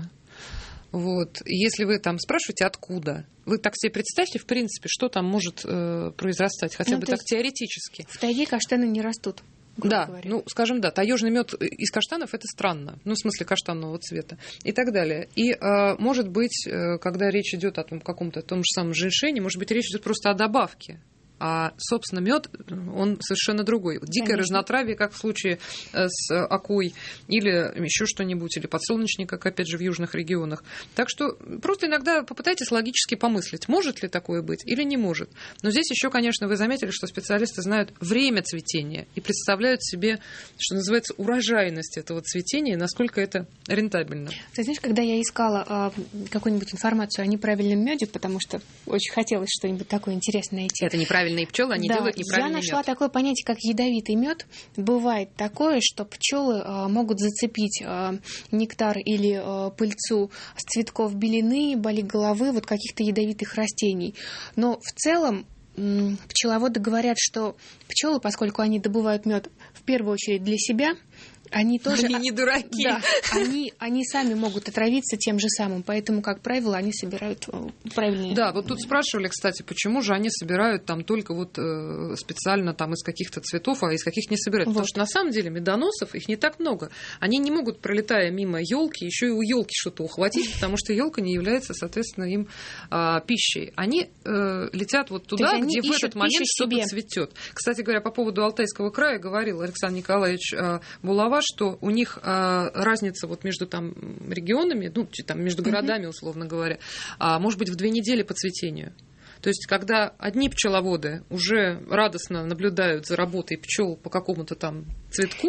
Вот. Если вы там спрашиваете, откуда, вы так себе представьте, в принципе, что там может э, произрастать, хотя ну, бы так теоретически. В тайге каштаны не растут. Да, говоря. ну, скажем, да, таежный мед из каштанов – это странно, ну, в смысле каштанового цвета и так далее. И, э, может быть, э, когда речь идет о том каком-то том же самом женьшене, может быть, речь идет просто о добавке. А, собственно, мед, он совершенно другой. Дикое Конечно. разнотравие, как в случае с окой, или еще что-нибудь, или подсолнечник, как, опять же, в южных регионах. Так что просто иногда попытайтесь логически помыслить, может ли такое быть или не может. Но здесь еще, конечно, вы заметили, что специалисты знают время цветения и представляют себе, что называется, урожайность этого цветения, и насколько это рентабельно. Ты знаешь, когда я искала э, какую-нибудь информацию о неправильном меде, потому что очень хотелось что-нибудь такое интересное найти. Это неправильно. Правильные пчелы, они да, делают неправильный я нашла мед. такое понятие, как ядовитый мед. Бывает такое, что пчелы э, могут зацепить э, нектар или э, пыльцу с цветков белины, боли головы, вот каких-то ядовитых растений. Но в целом э, пчеловоды говорят, что пчелы, поскольку они добывают мед в первую очередь для себя, они тоже... Они не дураки. Да, они, они сами могут отравиться тем же самым, поэтому, как правило, они собирают правильные... Да, вот тут спрашивали, кстати, почему же они собирают там только вот э, специально там из каких-то цветов, а из каких не собирают. Вот. Потому что на самом деле медоносов их не так много. Они не могут, пролетая мимо елки, еще и у елки что-то ухватить, потому что елка не является, соответственно, им э, пищей. Они э, летят вот туда, где в этот момент что-то цветет. Кстати говоря, по поводу Алтайского края говорил Александр Николаевич э, Булава, что у них а, разница вот между там регионами, ну, там, между городами, условно говоря, а, может быть в две недели по цветению. То есть, когда одни пчеловоды уже радостно наблюдают за работой пчел по какому-то там цветку,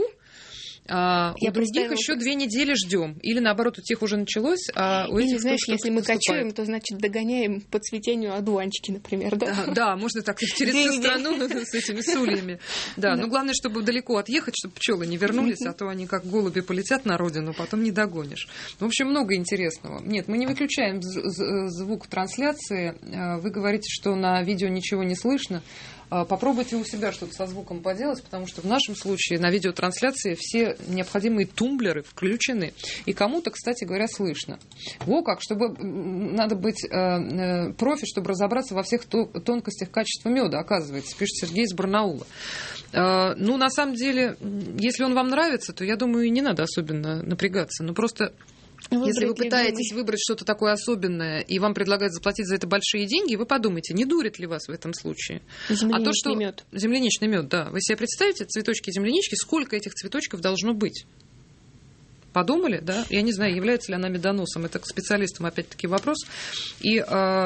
а у других еще две недели ждем. Или наоборот, у тех уже началось, а у этих Или, знаешь, если мы кочуем, то значит догоняем по цветению одуванчики, например, да? Да, да, можно так через всю страну с этими с ульями. Да, но главное, чтобы далеко отъехать, чтобы пчелы не вернулись, а то они как голуби полетят на родину, потом не догонишь. В общем, много интересного. Нет, мы не выключаем звук трансляции. Вы говорите, что на видео ничего не слышно. Попробуйте у себя что-то со звуком поделать, потому что в нашем случае на видеотрансляции все необходимые тумблеры включены. И кому-то, кстати говоря, слышно. Во как, чтобы надо быть э, профи, чтобы разобраться во всех тонкостях качества меда, оказывается, пишет Сергей из Барнаула. Э, ну, на самом деле, если он вам нравится, то, я думаю, и не надо особенно напрягаться. Ну, просто... Выбрать Если вы пытаетесь любимый. выбрать что-то такое особенное, и вам предлагают заплатить за это большие деньги, вы подумайте, не дурит ли вас в этом случае. Земляничный а то, что... мед. Земляничный мед, да. Вы себе представите цветочки землянички, сколько этих цветочков должно быть? Подумали, да? Я не знаю, является ли она медоносом. Это к специалистам, опять-таки, вопрос. И э,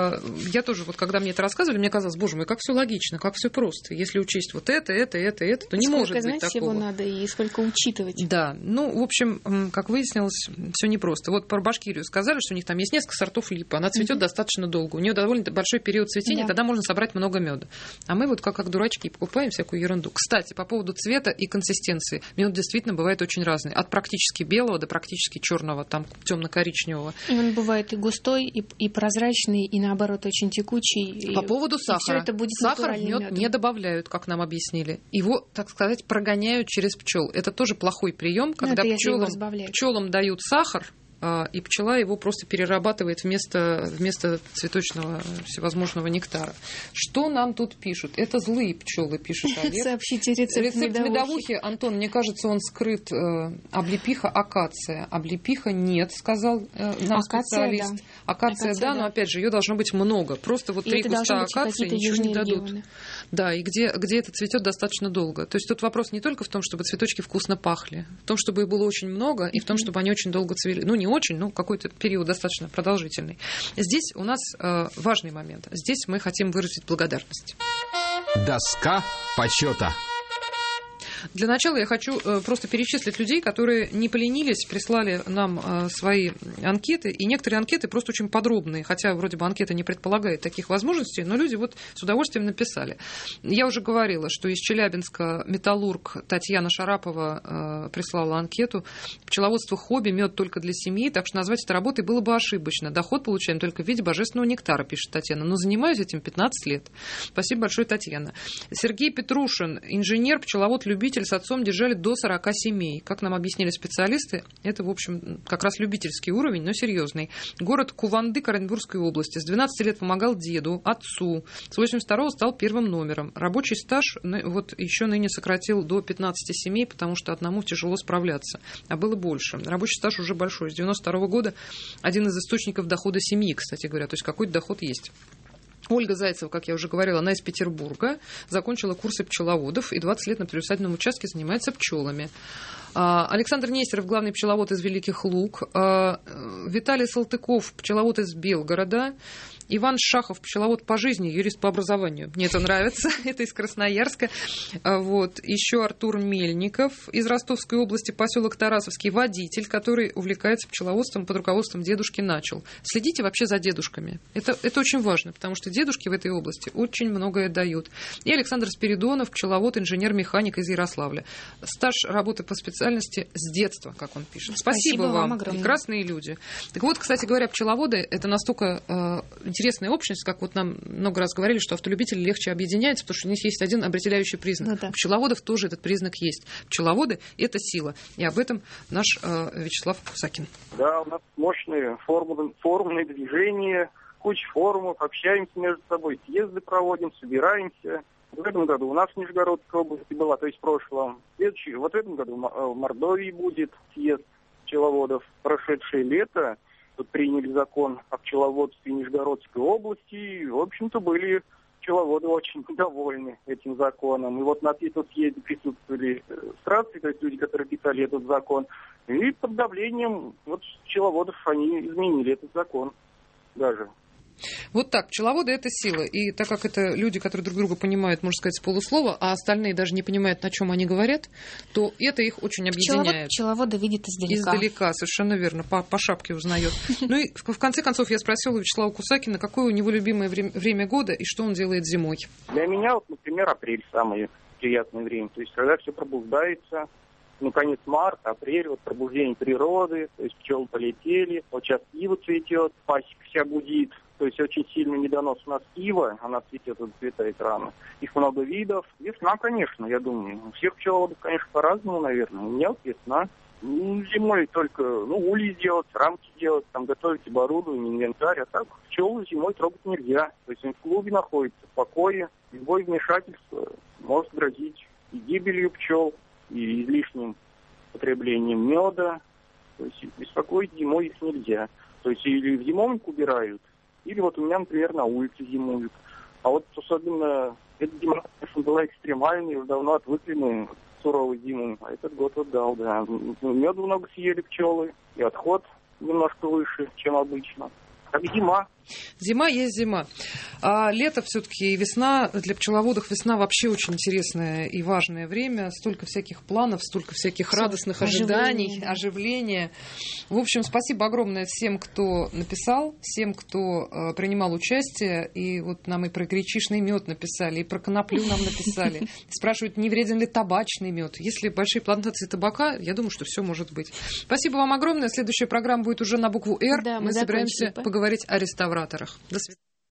я тоже, вот когда мне это рассказывали, мне казалось, боже мой, как все логично, как все просто. Если учесть вот это, это, это, это, то не сколько, может быть знать, такого. Сколько всего надо и сколько учитывать. Да, ну, в общем, как выяснилось, все непросто. Вот про Башкирию сказали, что у них там есть несколько сортов липы. Она цветет mm-hmm. достаточно долго. У нее довольно большой период цветения, да. Тогда можно собрать много меда. А мы вот как, как дурачки покупаем всякую ерунду. Кстати, по поводу цвета и консистенции. Мед действительно бывает очень разный. От практически белого до практически черного. Там темно-коричневого. И он бывает и густой, и, и прозрачный, и наоборот очень текучий. По и, поводу сахара. Это будет Сахар в мед не добавляют, как нам объяснили. Его, так сказать, прогоняют через пчел. Это тоже плохой прием, когда пчелам, пчелам дают сахар, и пчела его просто перерабатывает вместо, вместо цветочного всевозможного нектара. Что нам тут пишут? Это злые пчелы, пишет Олег. Сообщите рецепт, рецепт медовухи. медовухи. Антон, мне кажется, он скрыт. Облепиха, акация. Облепиха нет, сказал нам акация, специалист. Да. Акация, акация, да, да, но опять же, ее должно быть много. Просто вот три куста акации ничего не дадут. Регионы. Да, и где, где это цветет достаточно долго. То есть тут вопрос не только в том, чтобы цветочки вкусно пахли, в том, чтобы их было очень много, и в том, чтобы они очень долго цвели. Ну, не очень, ну, какой-то период достаточно продолжительный. Здесь у нас э, важный момент. Здесь мы хотим выразить благодарность. Доска почета. Для начала я хочу просто перечислить людей, которые не поленились, прислали нам свои анкеты. И некоторые анкеты просто очень подробные, хотя вроде бы анкета не предполагает таких возможностей, но люди вот с удовольствием написали. Я уже говорила, что из Челябинска металлург Татьяна Шарапова прислала анкету. Пчеловодство хобби, мед только для семьи, так что назвать это работой было бы ошибочно. Доход получаем только в виде божественного нектара, пишет Татьяна. Но занимаюсь этим пятнадцать лет. Спасибо большое, Татьяна. Сергей Петрушин, инженер, пчеловод-любитель, любитель с отцом держали до сорока семей. Как нам объяснили специалисты, это, в общем, как раз любительский уровень, но серьезный. Город Кувандык Оренбургской области. С двенадцати лет помогал деду, отцу. С восемьдесят второго стал первым номером. Рабочий стаж вот еще ныне сократил до пятнадцати семей, потому что одному тяжело справляться. А было больше. Рабочий стаж уже большой. С девяносто второго года один из источников дохода семьи, кстати говоря. То есть какой-то доход есть. Ольга Зайцева, как я уже говорила, она из Петербурга, закончила курсы пчеловодов и двадцать лет на приусадебном участке занимается пчелами. Александр Нестеров, главный пчеловод из Великих Луг. Виталий Салтыков, пчеловод из Белгорода. Иван Шахов, пчеловод по жизни, юрист по образованию. Мне это нравится, это из Красноярска. Вот. Еще Артур Мельников из Ростовской области, поселок Тарасовский, водитель, который увлекается пчеловодством под руководством дедушки начал. Следите вообще за дедушками. Это, это очень важно, потому что дедушки в этой области очень многое дают. И Александр Спиридонов, пчеловод, инженер-механик из Ярославля. Стаж работы по специальности с детства, как он пишет. Спасибо, Спасибо вам, вам прекрасные люди. Так вот, кстати говоря, пчеловоды — это настолько э, интересная общность, как вот нам много раз говорили, что автолюбители легче объединяются, потому что у них есть один определяющий признак. Ну, да. У пчеловодов тоже этот признак есть. Пчеловоды — это сила. И об этом наш э, Вячеслав Кусакин. Да, у нас мощные форумные, форумные движения, куча форумов, общаемся между собой, съезды проводим, собираемся. В этом году у нас в Нижегородской области была, то есть в прошлом. Следующий, вот в этом году в Мордовии будет съезд пчеловодов. Прошедшее лето тут приняли закон о пчеловодстве Нижегородской области, и, в общем-то, были пчеловоды очень довольны этим законом. И вот на этом съезде присутствовали страцы, то есть люди, которые писали этот закон, и под давлением вот пчеловодов они изменили этот закон даже. Вот так, пчеловоды — это сила. И так как это люди, которые друг друга понимают, можно сказать, с полуслова, а остальные даже не понимают, на чем они говорят, то это их очень объединяет. Пчеловода видит издалека. Издалека, совершенно верно, по, по шапке узнает. Ну и в конце концов я спросила у Вячеслава Кусакина, какое у него любимое время, время года и что он делает зимой. Для меня, вот, например, апрель самое приятное время. То есть когда все пробуждается, ну, конец марта, апрель, вот пробуждение природы, то есть пчелы полетели, вот сейчас ива цветет, пасека вся гудит. То есть очень сильный недонос у нас ива, она цветет, зацветает рано. Их много видов. Весна, конечно, я думаю. У всех пчеловодов, конечно, по-разному, наверное. У меня вот весна. Ну, зимой только, ну, ульи делать, рамки делать, там готовить оборудование, инвентарь. А так пчелы зимой трогать нельзя. То есть он в клубе находится, в покое. Любое вмешательство может грозить и гибелью пчел, и излишним потреблением меда. То есть беспокоить зимой их нельзя. То есть или в зимовник убирают, или вот у меня, например, на улице зимуют. А вот особенно эта зима, конечно, была экстремальной, уже давно отвыкли мы от суровой зимы. А этот год вот дал, да. Меду много съели пчелы, и отход немножко выше, чем обычно. Как зима. Зима есть зима. А лето все-таки и весна, для пчеловодов весна вообще очень интересное и важное время. Столько всяких планов, столько всяких радостных ожиданий, оживления. В общем, спасибо огромное всем, кто написал, всем, кто э, принимал участие. И вот нам и про гречишный мед написали, и про коноплю нам написали. Спрашивают, не вреден ли табачный мед. Если большие плантации табака, я думаю, что все может быть. Спасибо вам огромное. Следующая программа будет уже на букву «Р». Да, мы мы собираемся поговорить о реставраторах. До свидания.